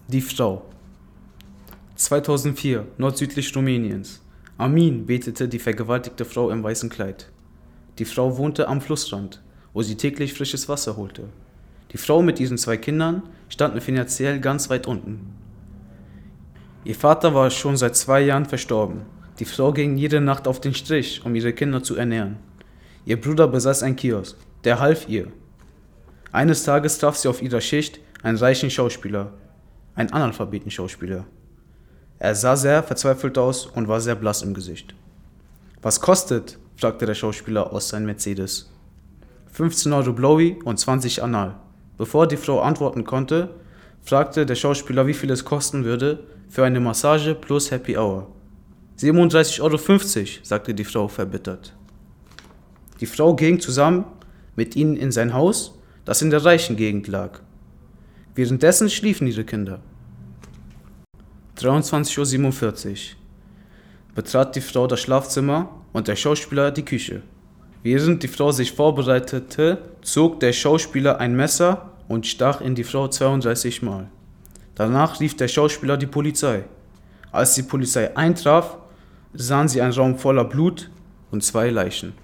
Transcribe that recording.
Die Frau. 2004, nordsüdlich Rumäniens. Amin betete die vergewaltigte Frau im weißen Kleid. Die Frau wohnte am Flussrand, wo sie täglich frisches Wasser holte. Die Frau mit ihren 2 Kindern standen finanziell ganz weit unten. Ihr Vater war schon seit 2 Jahren verstorben. Die Frau ging jede Nacht auf den Strich, um ihre Kinder zu ernähren. Ihr Bruder besaß einen Kiosk, der half ihr. Eines Tages traf sie auf ihrer Schicht einen reichen Schauspieler, einen Analphabeten-Schauspieler. Er sah sehr verzweifelt aus und war sehr blass im Gesicht. »Was kostet?« fragte der Schauspieler aus seinem Mercedes. 15 Euro Blowy und 20 Anal. Bevor die Frau antworten konnte, fragte der Schauspieler, wie viel es kosten würde für eine Massage plus Happy Hour. 37,50 Euro, sagte die Frau verbittert. Die Frau ging zusammen mit ihnen in sein Haus, das in der reichen Gegend lag. Währenddessen schliefen ihre Kinder. 23:47 Uhr betrat die Frau das Schlafzimmer und der Schauspieler die Küche. Während die Frau sich vorbereitete, zog der Schauspieler ein Messer und stach in die Frau 32 Mal. Danach rief der Schauspieler die Polizei. Als die Polizei eintraf, sahen sie einen Raum voller Blut und 2 Leichen.